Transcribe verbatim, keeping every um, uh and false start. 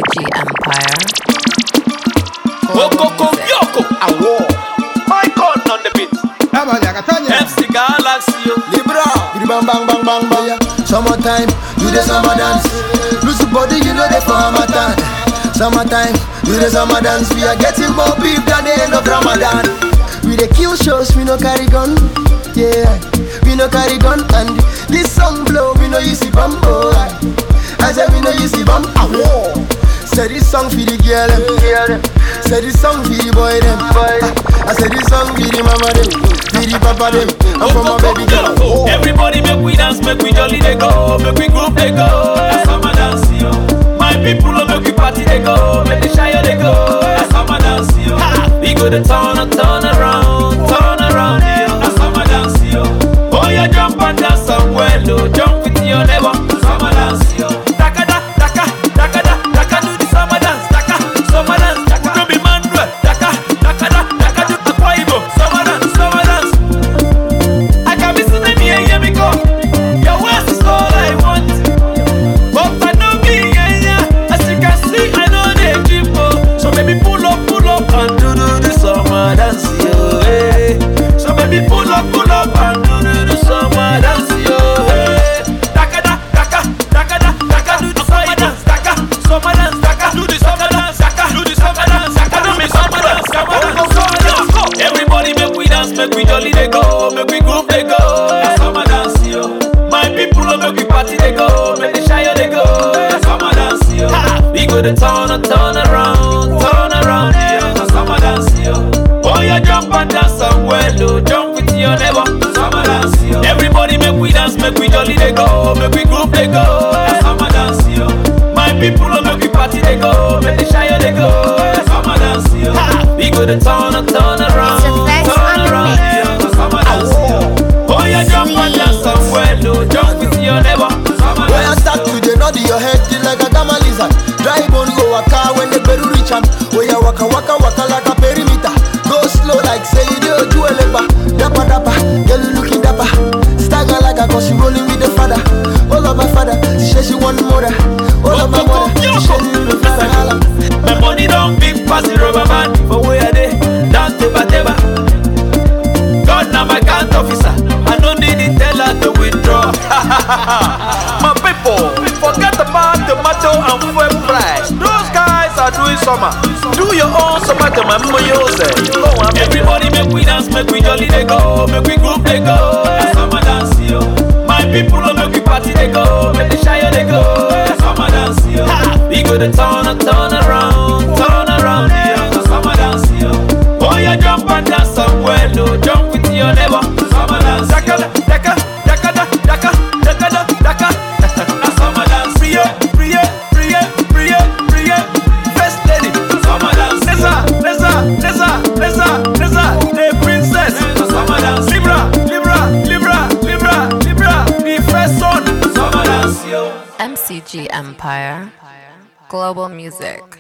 G Empire. Wokoko Yoko Awo. My God on the beat. F C Galaxy. Libra. Bidi bang bang bang bang bang. Yeah. Summertime, do the summer dance. Loose body, you know the farmer time. Summertime, do the summer dance. We are getting more beef than the end of Ramadan. We the kill shows, we no carry gun. Yeah, we no carry gun. And this song blow, we no use the bum. Oh, I said we no use the bum. Awo. Say this song for the girl them. Say this song for the boy them. I said this song for the mama them, for the papa them, and for my baby girl. Everybody make we dance, make we jolly they go, make we group they go. That's summer dance yo. My people make we party they go, make the shy they go. That's summer dance yo. We go to turn and turn around, turn around yo. That's summer dance yo. Oh you jump and dance somewhere low, jump with your neighbor. Summer dance yo. Daka da, daka, daka da, daka do the summer dance, daka, summer dance, daka. Don't be man, daka, daka da, daka do the Quaibo. Summer dance, summer dance. I can be sitting here and hear me go. Your waist is all I want. But I know me, yeah, yeah. As you can see, I know they keep up. So baby, pull up, pull up and do do the summer dance, yo. Hey. So baby, pull up, pull up and do do the summer dance, yo. Hey. Daka da, daka, daka da, daka do the summer dance, daka, summer dance, daka do the summer dance, daka do the summer dance, daka do me summer dance, summer dance, summer dance. Everybody make we dance, make we jolly they go, make we groove they go. That's summer dance, yo. My people make we party they go, make the shy they go. That's summer dance, yo. We go to turn and turn around, turn around, yo. That's summer dance, yo. Oh you jump and dance somewhere low, jump with your neighbor. Summer dance, yo. Everybody make we dance, make we jolly they go, make we groove they go. That's summer dance, yo. My people make we party they go, make the shy they go. That's summer dance, yo. We go to turn and turn around, turn around, yo. That's summer dance, yo. Oh you jump and dance somewhere low, jump with your neighbor. Summer When I dance, start to the nod your head till like a gamma lizard. Drive on go waka when the beru reach am. Oh yeah waka waka waka like a perimeter. Go slow like say you do do a lepa. Dappa dappa, girl looking dappa. Stagger like a cause she rolling with the father. All of my father, she say she want mother. All of my mother, she say she need the father. Holla. my money don't big pass the rubber band. For where are they? Dance teba teba. God now my account officer. I don't need it teller to withdraw. My people, forget about tomato and fuel price. Those guys are doing summer. Do your own summer to my moyose. Everybody make we dance, make we jolly they go, make we group they go. That's summer dance yo. My people make we party they go, make the shy they go. That's summer dance yo. We go to turn and turn around, turn around yo. That's summer dance yo. Oh you jump and dance somewhere low, jump with your neighbor. Summer dance daka daka daka daka daka daka daka. That's summer dance. Priye priye priye priye priye. First lady. Summer dance. Nessa Nessa Nessa Nessa Nessa. The princess. Summer dance. Libra Libra Libra Libra Libra. The first son. Summer dance yo. M C G Empire. Global music.